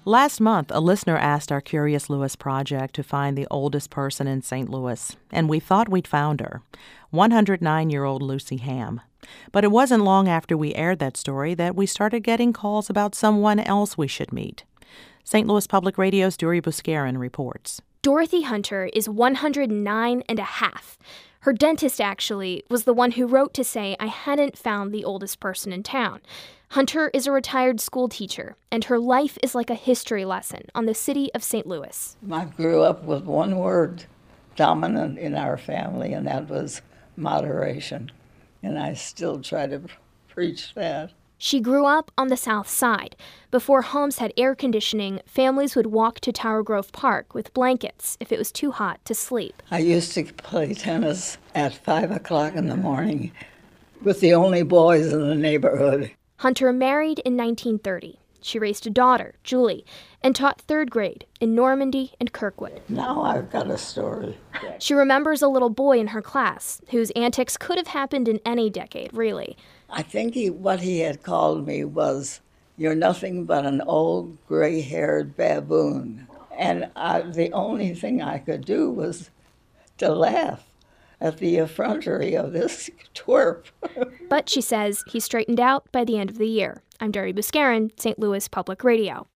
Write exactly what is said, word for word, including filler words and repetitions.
Last month, a listener asked our Curious Louis project to find the oldest person in Saint Louis, and we thought we'd found her, one hundred nine-year-old Lucy Ham. But it wasn't long after we aired that story that we started getting calls about someone else we should meet. Saint Louis Public Radio's Dori Buscarin reports. Dorothy Hunter is one hundred nine and a half. Her dentist, actually, was the one who wrote to say I hadn't found the oldest person in town. Hunter is a retired school teacher, and her life is like a history lesson on the city of Saint Louis. I grew up with one word dominant in our family, and that was moderation. And I still try to preach that. She grew up on the South Side. Before homes had air conditioning, families would walk to Tower Grove Park with blankets if it was too hot to sleep. I used to play tennis at five o'clock in the morning with the only boys in the neighborhood. Hunter married in nineteen thirty. She raised a daughter, Julie, and taught third grade in Normandy and Kirkwood. Now I've got a story. She remembers a little boy in her class whose antics could have happened in any decade, really. I think he, what he had called me was, "You're nothing but an old gray-haired baboon." And I, the only thing I could do was to laugh at the effrontery of this twerp. But she says he straightened out by the end of the year. I'm Dori Buscarin, Saint Louis Public Radio.